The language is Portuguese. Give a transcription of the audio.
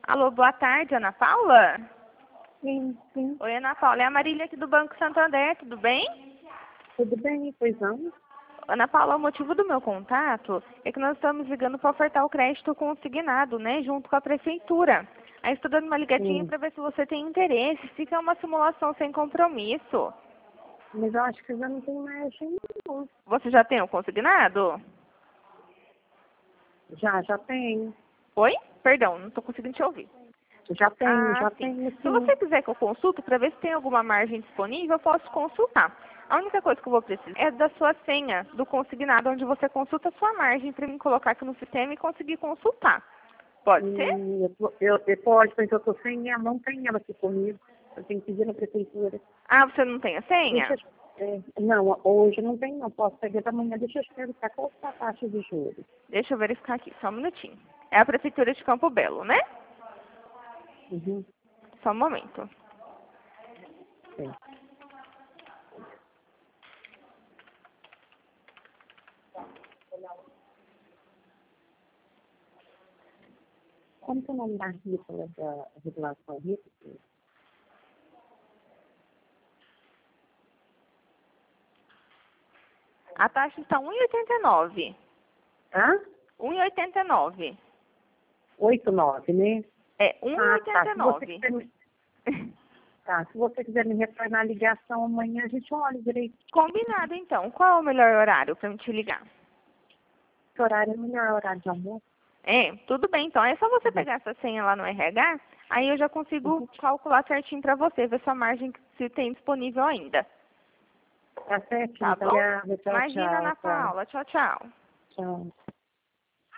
Alô, boa tarde, Ana Paula? Sim, sim. Oi, Ana Paula, é a Marília aqui do Banco Santander, tudo bem? Tudo bem, pois não? Ana Paula, o motivo do meu contato é que nós estamos ligando para ofertar o crédito consignado, né, junto com a prefeitura. Aí estou dando uma ligadinha Sim. para ver se você tem interesse, fica uma simulação sem compromisso. Mas eu acho que eu já não tenho margem não. Você já tem o consignado? Já tenho. Oi? Perdão, não estou conseguindo te ouvir. Já Ah, sim. tenho Se sim. você quiser que eu consulte para ver se tem alguma margem disponível, eu posso consultar. A única coisa que eu vou precisar é da sua senha do consignado, onde você consulta a sua margem para mim colocar aqui no sistema e conseguir consultar. Pode ser? Eu posso, mas eu tô sem ela, não tem ela aqui comigo. Eu tenho que pedir na prefeitura. Ah, você não tem a senha? Não, hoje não tem, não posso pegar da manhã. Deixa eu perguntar qual que é a taxa de juros. Deixa eu verificar aqui, só um minutinho. É a Prefeitura de Campo Belo, né? Uhum. Só um momento. Sim. Como que é o nome da Rita, da regulação Rita? A taxa está 1,89. Hã? 1,89. 89, né? É Tá. Se você 1,89. quiser tá, se você quiser me retornar a ligação amanhã, a gente olha direito. Combinado, então. Qual é o melhor horário para eu te ligar? Que horário é o melhor horário de almoço? É, tudo bem, então. É só você pegar essa senha lá no RH, aí eu já consigo calcular certinho para você, ver sua margem se tem disponível ainda. Tá certo? Tá bom? Obrigada. Tchau, Imagina tchau. na sua aula. Tchau, tchau. Tchau.